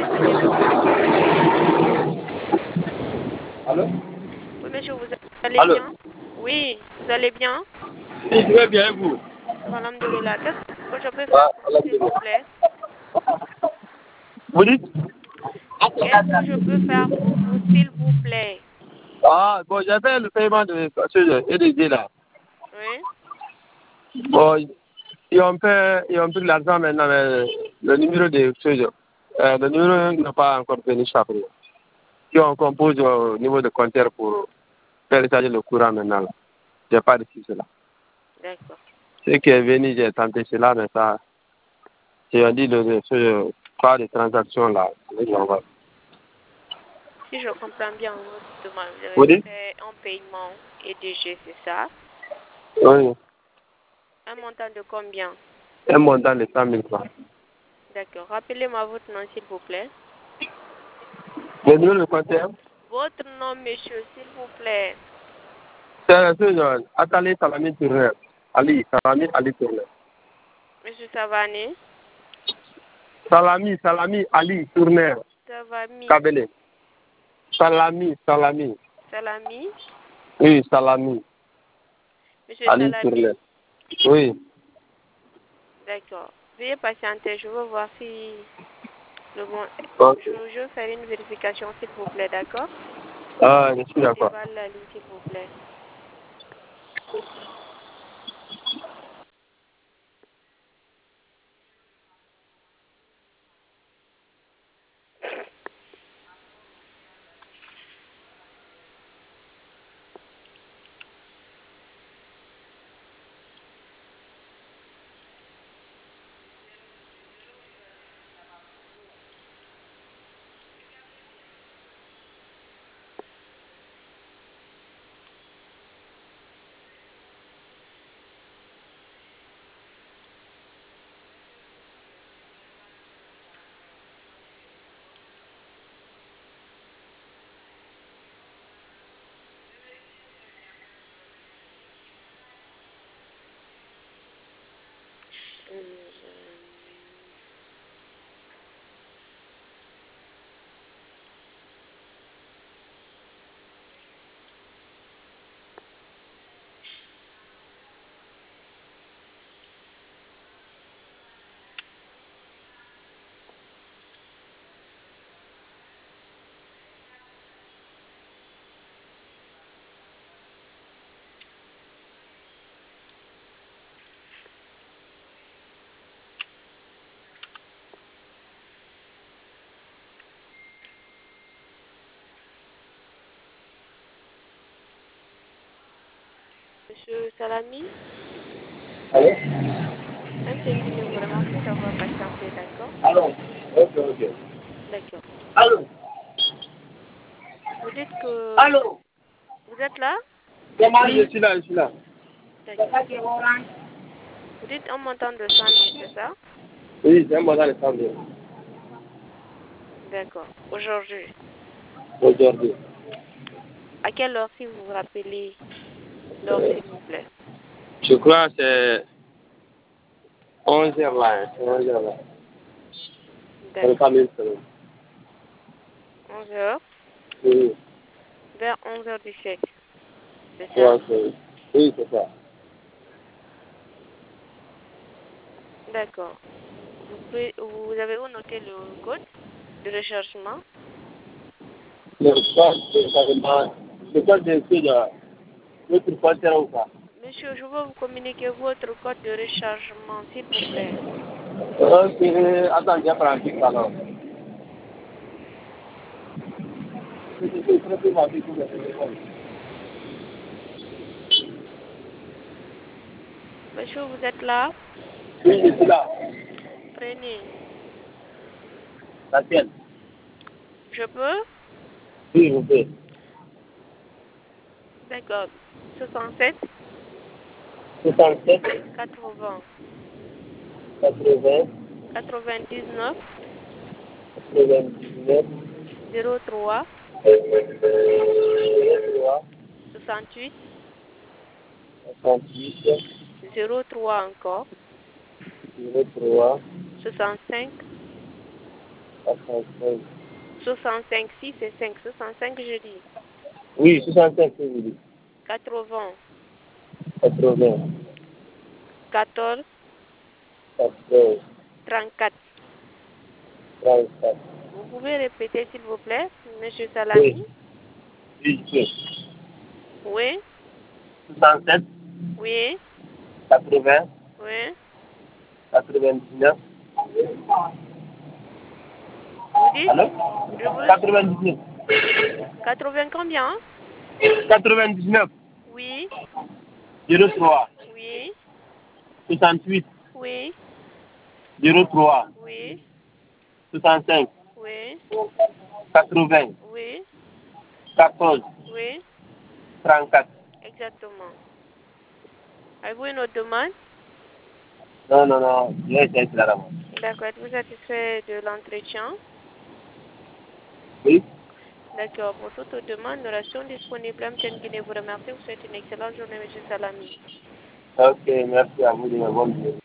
C'est le cas. Allô? Oui, monsieur, vous allez Allô? bien? Oui, vous allez bien? Oui, je vais bien, et vous? Ça va, alhamdoulilah. Qu'est-ce que je peux faire Ah, pour vous, s'il vous plaît? vous dites? Qu'est-ce que je peux faire pour vous, s'il vous plaît? Ah, bon, j'avais le paiement de ce EDG là. Oui? Bon, ils ont pris l'argent maintenant, mais le numéro de le numéro n'a pas encore venu chaque. Si on compose au niveau de compteur pour faire charger le courant maintenant, là. J'ai pas reçu cela. D'accord. Ce qui est venu, j'ai tenté cela, mais ça, j'ai dit pas de transaction là. Si je comprends bien votre demande, vous Vous avez dites? fait un paiement EDG, c'est ça? Oui. Un montant de combien? Un montant de 100 000 francs. D'accord. Rappelez-moi votre nom, s'il vous plaît. Le numéro de compteur, Votre nom, monsieur, s'il vous plaît. c'est Atali Salami Tourneur. Salami Ali Tourneur. Monsieur Savani? Salami Ali Tourneur. Savami. Kabele. Salami. Salami? Oui, Salami. Monsieur Ali Salami? Tourneur. Oui. D'accord. Veuillez patienter, je veux voir si le bon... Ok. Je vais faire une vérification, s'il vous plaît, d'accord? Ah, je suis Quittez d'accord. pas la ligne, s'il vous plaît. Monsieur Salami? Allô? Merci de vous remercier d'avoir patienté, d'accord? Allô? Ok. D'accord. Allô? Vous dites que Allô? vous êtes là? Oui, je suis là. D'accord. Vous dites un montant de 100 000, c'est ça? Oui, c'est un montant de 100 000. D'accord. Aujourd'hui. Aujourd'hui. À quelle heure, si vous vous rappelez l'heure, s'il vous plaît? Je crois que c'est 11 heures là. C'est 11 heures là. C'est pas D'accord. 1000 seulement. 11 heures. Oui, Vers 11h17. C'est ça? oui, c'est ça. D'accord. Vous avez où noté le code de rechargement? Le code de suite de votre compteur ou pas? Monsieur, je veux vous communiquer votre code de rechargement, s'il vous plaît. Ok, attends, j'ai pris un petit alors. Monsieur, vous êtes là? Oui, je suis là. Prenez. Laquelle? Je peux? Oui, vous pouvez. D'accord. 67 67, 80 80, 99 99, 03 03, 68 68, 03 encore 03, 65 96. 65, si c'est 5, 65 je dis. Oui, 65, je vous dis. 80, 80, 14, 14, 34. 34. Vous pouvez répéter s'il vous plaît, Monsieur Oui, Salami? oui, oui. Oui, 67, oui, 80, oui. 99. Vous dites? Allô? Je vous... 99. 80 combien? 99, Oui, 03, oui, 68, oui, 03, oui, 65, oui, 80, oui, 14, oui, 34. exactement. Avez-vous une autre demande? Non, non, non, je vais essayer là d'abord. D'accord. Êtes-vous satisfait de l'entretien? Oui? D'accord. Pour toute autre demande, nous restons disponibles. MTN Guinée vous remercie. Vous souhaite une excellente journée, Monsieur Salami. Ok, merci à vous de me voir.